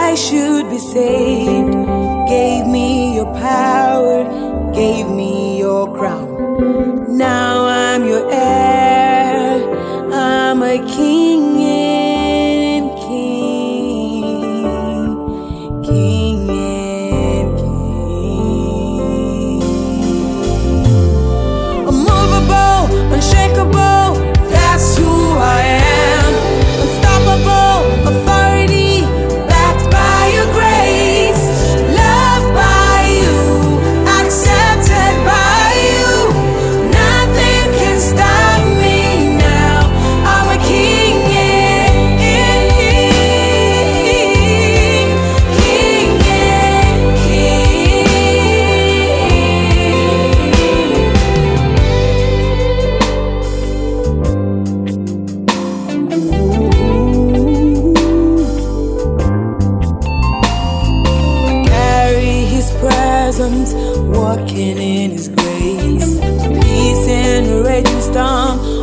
I should be saved. Gave me your power, gave me your crown. Now I'm your heir, I'm a king and king, king and king. Unmovable, unshakable, that's who I am. Unstoppable, authority, backed by your grace. Loved by you, accepted by you. Nothing can stop me now. I'm a king and king, king and presence, walking in his grace. Peace in a raging storm,